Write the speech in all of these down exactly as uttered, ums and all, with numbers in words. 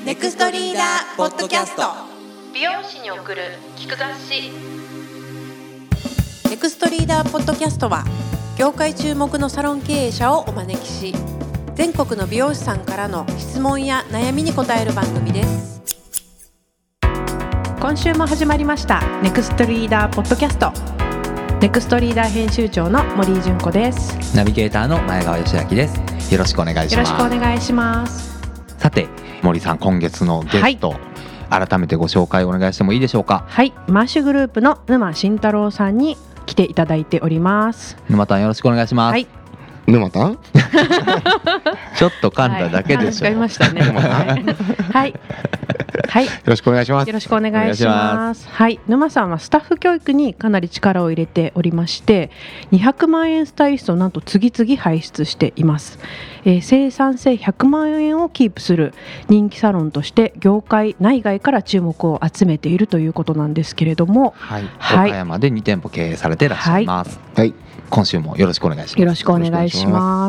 ネクストリーダーポッドキャスト。 美容師に送る聞く雑誌。 ネクストリーダーポッドキャストは業界注目のサロン経営者をお招きし、全国の美容師さんからの質問や悩みに答える番組です。今週も始まりましたネクストリーダーポッドキャスト。ネクストリーダー編集長の森井純子です。 ナビゲーターの前川義明です。よろしくお願いします。 よろしくお願いします。 さて森さん、今月のゲスト、はい、改めてご紹介お願いしてもいいでしょうか。 はい、マッシュグループの沼慎太郎さんに来ていただいております。 沼田よろしくお願いします。はい、 沼田ちょっと噛んだだけでしょ。 はい、噛みましたね。はいはい、よろしくお願いします。 よろしくお願いします。はい、沼さんはスタッフ教育にかなり力を入れておりまして、にひゃくまんえんスタイリストをなんと次々輩出しています。えー、生産性ひゃくまんえんをキープする人気サロンとして業界内外から注目を集めているということなんですけれども、 はい、はい、岡山でにてんぽ経営されていらっしゃいます。はい、今週もよろしくお願いします。 よろしくお願いします。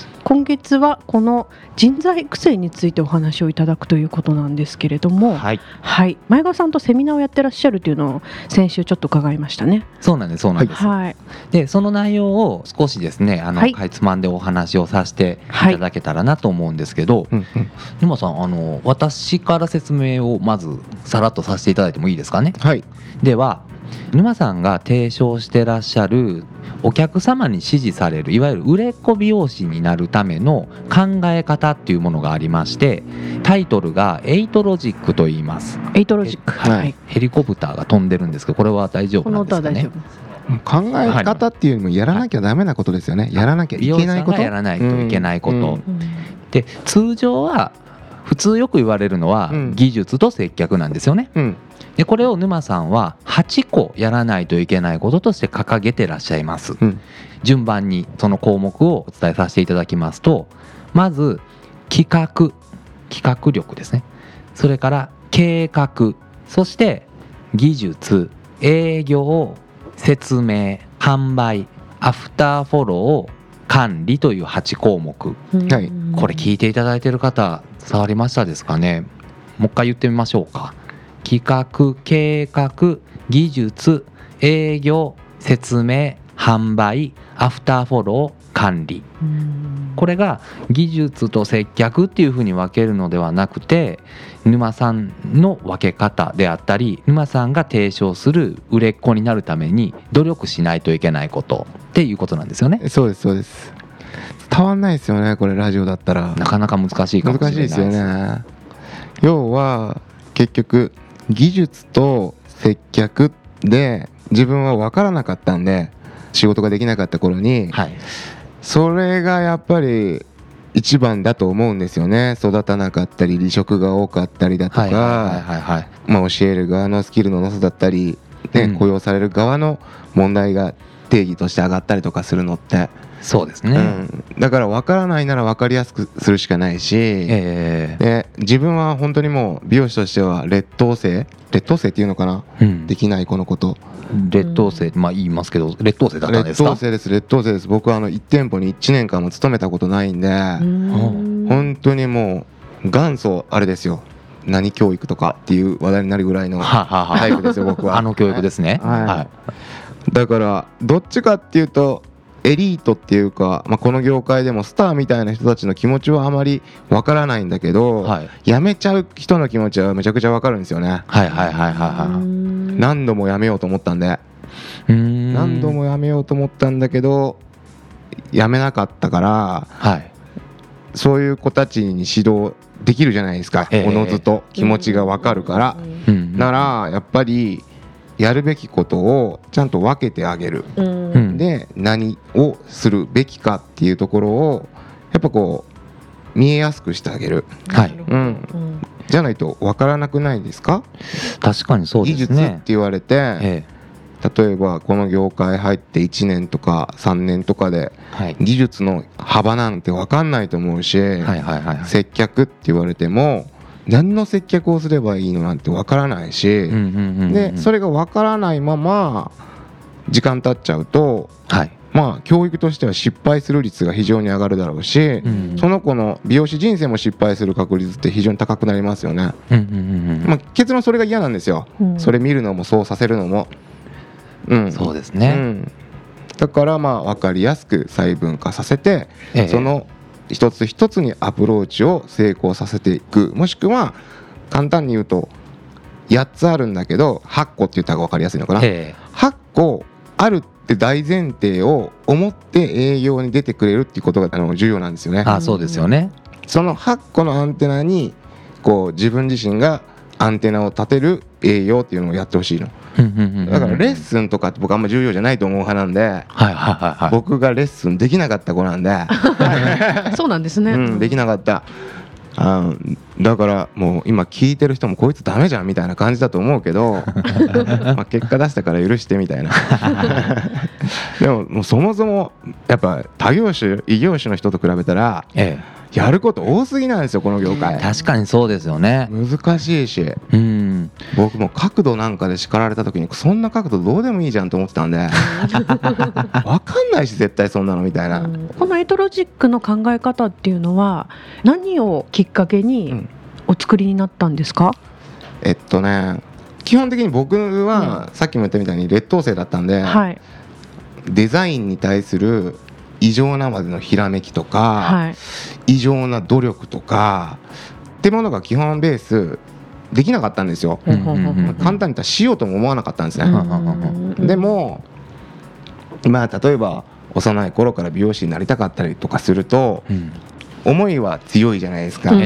今月はこの人材育成についてお話をいただくということなんですけれども、はい、はい、前川さんとセミナーをやってらっしゃるというのを先週ちょっと伺いましたね。 そうなんです、そうなんです。はい、でその内容を少しですね、あの、はい、かいつまんでお話をさせていただけたらなと思うんですけど、はい、沼さん、あの私から説明をまずさらっとさせていただいてもいいですかね。はい、では沼さんが提唱してらっしゃるお客様に支持される、いわゆる売れっ子美容師になるための考え方っていうものがありまして、タイトルがエイトロジックと言います。 エイトロジック、 はい、ヘリコプターが飛んでるんですけど、これは大丈夫なんですかね。 考え方っていうのもやらなきゃダメなことですよね。やらなきゃいけないこと、 美容師さんがやらないといけないこと、うんうん、で通常は普通よく言われるのは技術と接客なんですよね。うん、でこれを沼さんははちこやらないといけないこととして掲げてらっしゃいます。うん、順番にその項目をお伝えさせていただきますと、まず企画企画力ですね。それから計画、そして技術、営業、説明、販売、アフターフォロー、管理というはちこうもく、はい、これ聞いていただいている方伝わりましたですかね。もう一回言ってみましょうか。企画、計画、技術、営業、説明、販売、アフターフォロー、管理。これが技術と接客っていうふうに分けるのではなくて、沼さんの分け方であったり、沼さんが提唱する売れっ子になるために努力しないといけないことっていうことなんですよね。 そうです、そうです。伝わんないですよね、これラジオだったら。 なかなか難しいかもしれないです。 難しいですよね。要は結局技術と接客で自分は分からなかったんで、仕事ができなかった頃に、はい、それがやっぱり一番だと思うんですよね。育たなかったり離職が多かったりだとか、まあ教える側のスキルのなさだったり、ね、うん、雇用される側の問題が定義として上がったりとかするのって、 そうですね、 うん、だから分からないなら分かりやすくするしかないし、えー、で自分は本当にもう美容師としては劣等生劣等生っていうのかな、うん、できない子のこと劣等生、まあ言いますけど劣等生だったんですか。 劣等生です、劣等生です。僕はあのいち店舗にいちねんかんも勤めたことないんで、ん本当にもう元祖あれですよ、何教育とかっていう話題になるぐらいのタイプですよ僕は。 あの教育ですね、はいはい、 だからどっちかっていうとエリートっていうか、まあ、この業界でもスターみたいな人たちの気持ちはあまりわからないんだけど、はい、辞めちゃう人の気持ちはめちゃくちゃわかるんですよね。はいはいはいはいはい。何度も辞めようと思ったんで、うーん何度も辞めようと思ったんだけど辞めなかったから、はい、そういう子たちに指導できるじゃないですか、えー、おのずと気持ちがわかるから、うん、ならやっぱりやるべきことをちゃんと分けてあげる、うん、で何をするべきかっていうところをやっぱこう見えやすくしてあげる、はい、うん、じゃないと分からなくないですか。 確かにそうですね。 技術って言われて、ええ、例えばこの業界入っていちねんとかさんねんとかで、はい、技術の幅なんて分かんないと思うし、はいはいはいはい、接客って言われても何の接客をすればいいのなんてわからないし、うんうんうんうん、でそれがわからないまま時間経っちゃうと、はい、 まあ教育としては失敗する率が非常に上がるだろうし、うん、その子の美容師人生も失敗する確率って非常に高くなりますよね、うんうんうんうん、まあ、結論それが嫌なんですよ、うん、それ見るのもそうさせるのも、うん、 そうですね、 うん、だからまあ分かりやすく細分化させて、ええ、その一つ一つにアプローチを成功させていく、もしくは簡単に言うとやっつあるんだけどはっこって言ったら分かりやすいのかな、ええ、はっこあるって大前提を思って営業に出てくれるっていうことがあの重要なんですよね。 あ、そうですよね。 そのはっこのアンテナにこう自分自身がアンテナを立てる営業っていうのをやってほしいの。だからレッスンとかって僕あんま重要じゃないと思う派なんで、はいはいはいはい、僕がレッスンできなかった子なんでそうなんですね、 うん、できなかった。あ、だからもう今聞いてる人もこいつダメじゃんみたいな感じだと思うけどまあ結果出したから許してみたいなでももうそもそもやっぱ他業種異業種の人と比べたら、ええ、やること多すぎなんですよこの業界。 確かにそうですよね。 難しいし、うん、僕も角度なんかで叱られた時にそんな角度どうでもいいじゃんと思ってたんで分かんないし絶対そんなのみたいな、うん、 このエトロジックの考え方っていうのは何をきっかけにお作りになったんですか？ うん、えっとね基本的に僕はさっきも言ったみたいに劣等生だったんで、はい、デザインに対する異常なまでのひらめきとか、はい、異常な努力とかってものが基本ベースできなかったんですよ、うんうんうん、簡単に言ったらしようとも思わなかったんですね、うんうんうん、でもまあ例えば幼い頃から美容師になりたかったりとかすると、うん、思いは強いじゃないですか、うんうん、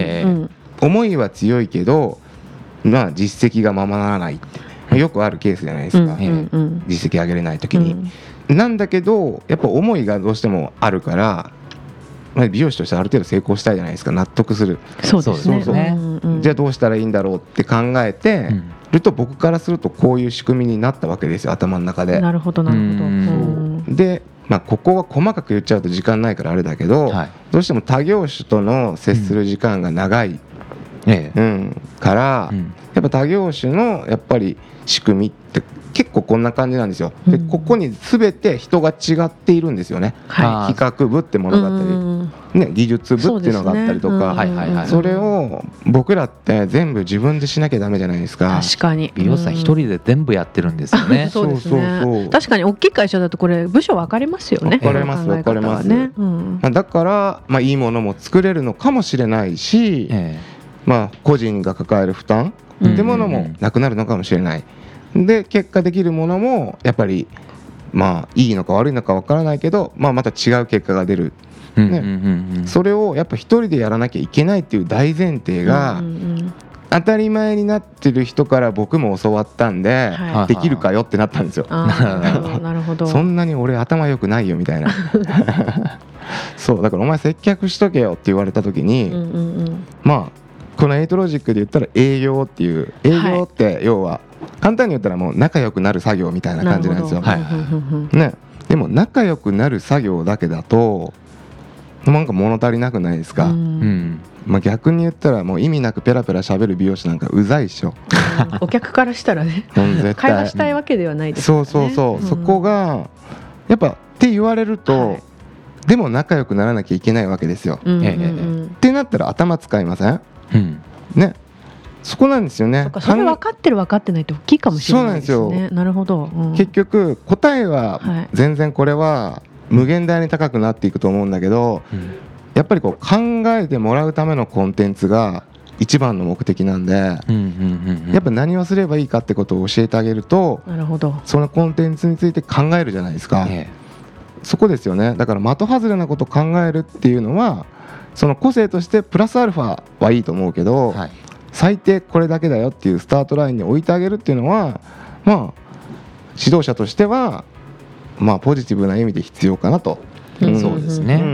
思いは強いけどまあ実績がままならないってよくあるケースじゃないですか、うんうんうん、実績上げれない時に、うん、なんだけどやっぱ思いがどうしてもあるから、まあ、美容師としてある程度成功したいじゃないですか。納得する。 そうですね。 そうそう、うんうん、じゃあどうしたらいいんだろうって考えてると、僕からするとこういう仕組みになったわけですよ頭の中で。 なるほどなるほど。うん、 で、まあ、ここは細かく言っちゃうと時間ないからあれだけど、はい、どうしても他業種との接する時間が長い、うんええうん、から、うん、やっぱ他業種のやっぱり仕組みって結構こんな感じなんですよ。でここに全て人が違っているんですよね、はい、企画部ってものがあったり、ね、技術部っていうのがあったりとか そ,、ねうんうん、それを僕らって全部自分でしなきゃダメじゃないですか。 確かに美容師さん一人で全部やってるんですよねそうですね。そうそうそう確かに大きい会社だとこれ部署分かれますよね。 分かれます分かれます、ねうんまあ、だから、まあ、いいものも作れるのかもしれないし、えーまあ、個人が抱える負担ってものもなくなるのかもしれない、うんうんうん、で結果できるものもやっぱりまあいいのか悪いのか分からないけど、まあ、また違う結果が出る、ねうんうんうんうん、それをやっぱ一人でやらなきゃいけないっていう大前提が当たり前になってる人から僕も教わったんで、はい、できるかよってなったんですよ。 なるほどそんなに俺頭良くないよみたいなそうだからお前接客しとけよって言われた時に、うんうんうん、まあこのエイトロジックで言ったら営業っていう営業って要は簡単に言ったらもう仲良くなる作業みたいな感じなんですよ、はいね、でも仲良くなる作業だけだとなんか物足りなくないですか、うんまあ、逆に言ったらもう意味なくペラペラ喋る美容師なんかうざいっしょお客からしたらね会話したいわけではないですからね。そうそうそう、うん、そこがやっぱって言われると、はい、でも仲良くならなきゃいけないわけですよ、うんうんうん、ってなったら頭使いませんうんね、そこなんですよね。 そっかそれ分かってる分かってないって大きいかもしれないですね。そうなんですよ。なるほど、うん、 結局答えは全然これは無限大に高くなっていくと思うんだけど、うん、やっぱりこう考えてもらうためのコンテンツが一番の目的なんで、うんうんうんうん、やっぱ何をすればいいかってことを教えてあげると、 なるほどそのコンテンツについて考えるじゃないですか、ええ、そこですよね。だから的外れなことを考えるっていうのはその個性としてプラスアルファはいいと思うけど、はい、最低これだけだよっていうスタートラインに置いてあげるっていうのはまあ指導者としてはまあポジティブな意味で必要かなと、 うん、そうですね、うん、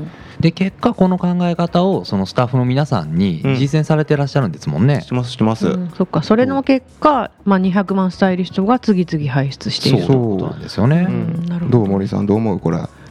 で結果この考え方をそのスタッフの皆さんに実践されてらっしゃるんですもんね、 うん、してますしてます、うん、 そっかそれの結果、まあ、にひゃくまんスタイリストが次々輩出しているそういうことなんですよね、 うん、なるほど。どう森さんどう思うこれ。 うん、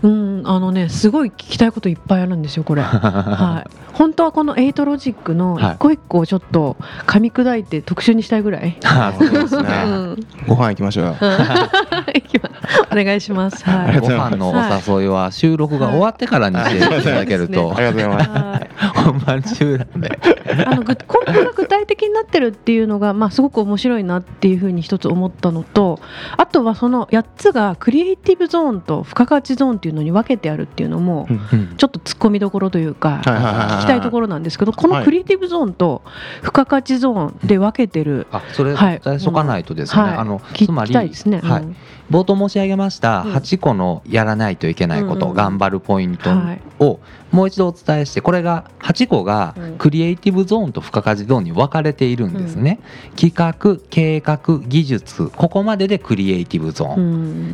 あのねすごい聞きたいこといっぱいあるんですよこれ、はい、本当はこのエイトロジックの一個一個をちょっと噛み砕いて特集にしたいぐらい、 はい、そうですね、うん、ご飯行きましょうよお願いします、 はい、ご飯のお誘いは収録が終わってからにしていただけると、 はい、ありがとうございます、 本番中なんであの根本が具体的になってるっていうのが、まあ、すごく面白いなっていうふうに一つ思ったのと、あとはそのやっつがクリエイティブゾーンと付加価値ゾーンっていうのに分けてあるっていうのもちょっと突っ込みどころというか聞きたいところなんですけど、このクリエイティブゾーンと付加価値ゾーンで分けてる、 あそれ伝えとかないとですね、はい、あのつまり、はい、冒頭申し上げましたはちこのやらないといけないこと、うん、頑張るポイントをもう一度お伝えして、これがはちこがクリエイティブゾーンと付加価値ゾーンに分かれているんですね、うん、企画、計画、技術、ここまででクリエイティブゾーン、うん、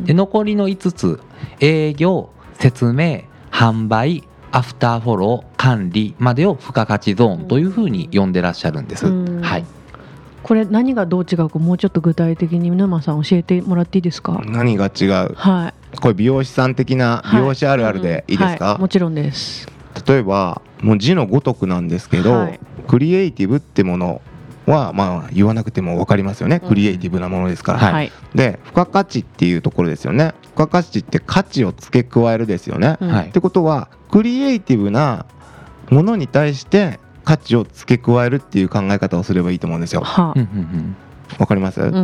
で残りのいつつ営業、説明、販売、アフターフォロー、管理までを付加価値ゾーンというふうに呼んでらっしゃるんです、うん、はい。 これ何がどう違うかもうちょっと具体的に沼さん教えてもらっていいですか。 何が違う、 はい、 これ美容師さん的な美容師あるあるでいいですか、 はいうんはい、もちろんです。 例えばもう字のごとくなんですけど、はい、クリエイティブってものはまあ言わなくても分かりますよね、うん、クリエイティブなものですから、はい、で付加価値っていうところですよね。付加価値って価値を付け加えるですよね、うん、ってことはクリエイティブなものに対して価値を付け加えるっていう考え方をすればいいと思うんですよ。はあ、わかります、うんうんうん、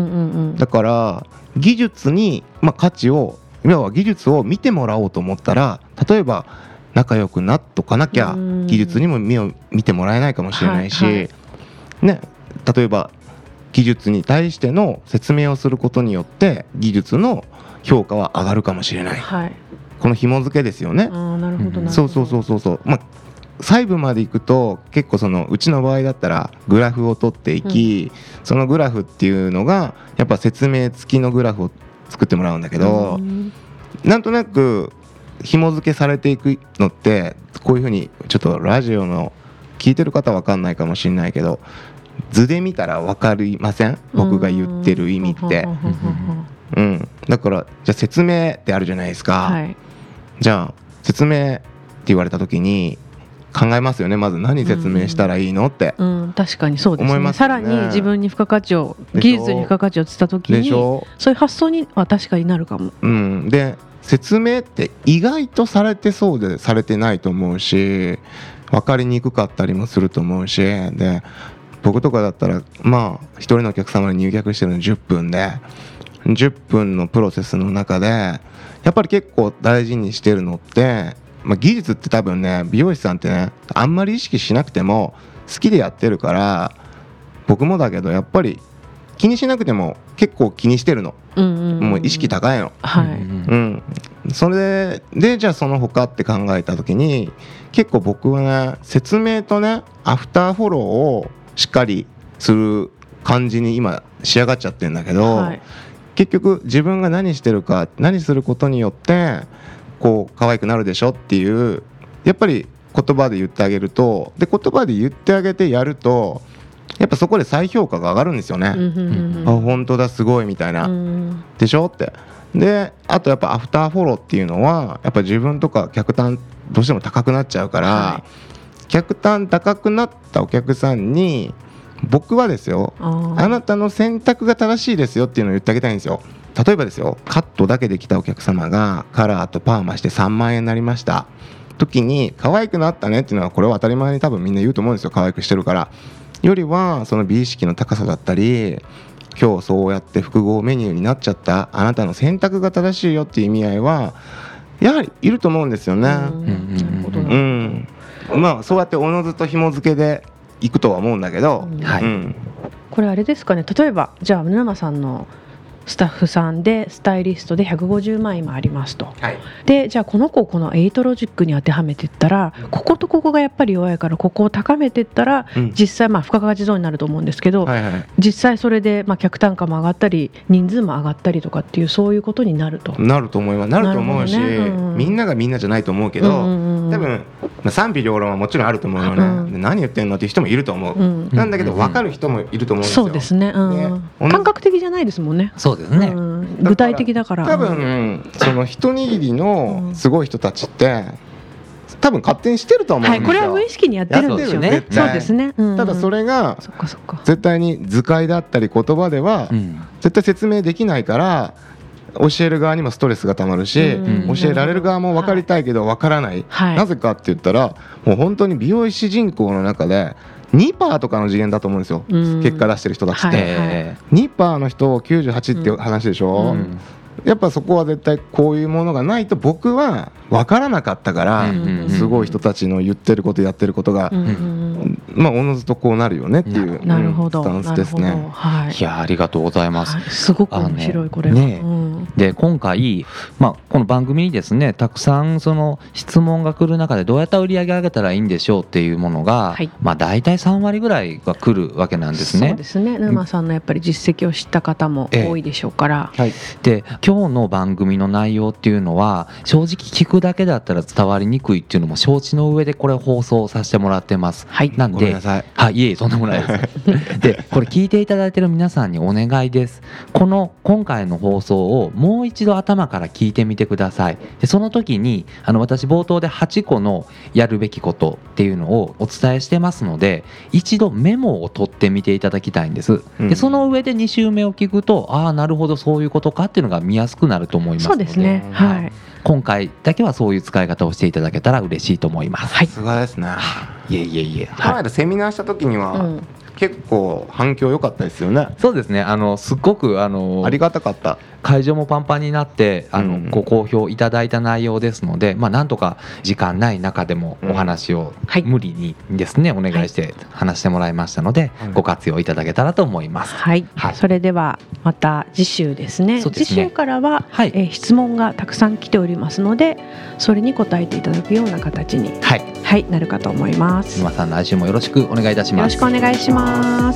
だから技術に、まあ、価値を要は技術を見てもらおうと思ったら、例えば仲良くなっとかなきゃ技術にも目を見てもらえないかもしれないし、はいはいね、例えば技術に対しての説明をすることによって技術の評価は上がるかもしれない、はい、この紐付けですよね。 あ、なるほどなるほど。 そうそうそうそうそう、まあ細部までいくと結構そのうちの場合だったらグラフを取っていき、うん、そのグラフっていうのがやっぱ説明付きのグラフを作ってもらうんだけど、うん、なんとなく紐付けされていくのってこういうふうにちょっとラジオの聞いてる方は分かんないかもしれないけど図で見たら分かりません？僕が言ってる意味って、うん、だからじゃあ説明ってあるじゃないですか、はい、じゃあ説明って言われた時に考えますよね。まず何説明したらいいのって、うんうん、 確かにそうですね。思いますよね。さらに自分に付加価値を技術に付加価値をつった時にそういう発想には確かになるかも、 うん、で説明って意外とされてそうでされてないと思うし分かりにくかったりもすると思うし、で僕とかだったらまあ一人のお客様に入客してるのじゅっぷんでじゅっぷんのプロセスの中でやっぱり結構大事にしてるのってまあ、技術って多分ね美容師さんってねあんまり意識しなくても好きでやってるから僕もだけどやっぱり気にしなくても結構気にしてるの、うんうんうん、もう意識高いの、はいうん、それでじゃあその他って考えた時に結構僕はね説明とねアフターフォローをしっかりする感じに今仕上がっちゃってるんだけど、はい、結局自分が何してるか何することによってこう可愛くなるでしょっていうやっぱり言葉で言ってあげるとで言葉で言ってあげてやるとやっぱそこで再評価が上がるんですよね、うんうんうん、あ本当だすごいみたいな、うん、でしょってであとやっぱアフターフォローっていうのはやっぱ自分とか客単どうしても高くなっちゃうから、はい、客単高くなったお客さんに僕はですよ あ, あなたの選択が正しいですよっていうのを言ってあげたいんですよ。例えばですよカットだけで来たお客様がカラーとパーマしてさんまんえんになりました時に可愛くなったねっていうのはこれは当たり前に多分みんな言うと思うんですよ。可愛くしてるからよりはその美意識の高さだったり今日そうやって複合メニューになっちゃったあなたの選択が正しいよっていう意味合いはやはりいると思うんですよね。うん、まあそうやっておのずと紐付けでいくとは思うんだけど、うんはいうん、 これあれですかね。例えばじゃあ沼さんのスタッフさんでスタイリストでひゃくごじゅうまん今ありますと、はい、でじゃあこの子をこのエイトロジックに当てはめていったら、うん、こことここがやっぱり弱いからここを高めていったら、うん、実際まあ付加価値ゾーンになると思うんですけど、はいはい、実際それでまあ客単価も上がったり人数も上がったりとかっていうそういうことになるとなると思いますなると思うし、ねうん、みんながみんなじゃないと思うけど、うんうんうん、多分、まあ、賛否両論はもちろんあると思うのね、うん、何言ってんのっていう人もいると思う、うん、なんだけど分かる人もいると思うんですよ。 そうですね、うん、感覚的じゃないですもんね。 そうですね、 うん、具体的だから多分その一握りのすごい人たちって多分勝手にしてると思うんですよ、 はい、これは無意識にやってるんですよね。そうですね、うんうん、 ただそれがそっかそっか絶対に図解だったり言葉では絶対説明できないから教える側にもストレスがたまるし、うん、教えられる側も分かりたいけど分からない、はい、なぜかって言ったらもう本当に美容師人口の中で にパーセント とかの次元だと思うんですよ、うん、結果出してる人たちって、はいはい、にパーセント の人をきゅうじゅうはちっていう話でしょ、うん、やっぱそこは絶対こういうものがないと僕は分からなかったから、うんうんうん、すごい人たちの言ってることやってることが、うんうん、まあおのずとこうなるよねっていうなるほど、 スタンスですね、 はい、 いやありがとうございます、はい、 すごく面白いこれは、 ねうん、で今回、まあ、この番組にですねたくさんその質問が来る中でどうやったら売り上げ上げたらいいんでしょうっていうものが、はいまあ、大体さんわりぐらいが来るわけなんですね。 そうですね、沼さんのやっぱり実績を知った方も多いでしょうから、 ええはい、で今日の番組の内容っていうのは正直聞くだけだったら伝わりにくいっていうのも承知の上でこれ放送させてもらってます、はい、なんでごめんなさい、 はい、いえいえそんなものないですでこれ聞いていただいている皆さんにお願いです。この今回の放送をもう一度頭から聞いてみてください。でその時にあの私冒頭ではちこのやるべきことっていうのをお伝えしてますので一度メモを取ってみていただきたいんです。でその上でに週目を聞くとああなるほどそういうことかっていうのが見やすくなると思いますので、 そうですね、はい、 今回だけはそういう使い方をしていただけたら嬉しいと思います。 さすがですね。 いえいえいえ、 この間セミナーした時には、うん結構反響良かったですよね。 そうですね、あのすっごくあのありがたかった。 会場もパンパンになってあの、うん、ご好評いただいた内容ですので、まあ、なんとか時間ない中でもお話を無理にですね、うんはい、お願いして話してもらいましたので、はい、ご活用いただけたらと思います、 はいはい、それではまた次週ですね。次週からは、はいえー、質問がたくさん来ておりますのでそれに答えていただくような形に、はいはい、なるかと思います。 沼さん来週もよろしくお願いいたします。 よろしくお願いします。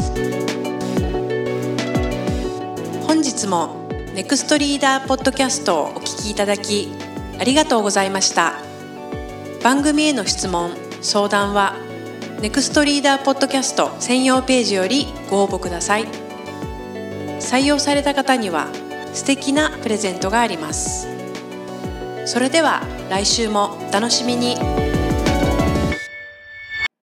本日もネクストリーダーポッドキャストをお聞きいただきありがとうございました。番組への質問・相談はネクストリーダーポッドキャスト専用ページよりご応募ください。採用された方には素敵なプレゼントがあります。それでは来週もお楽しみに。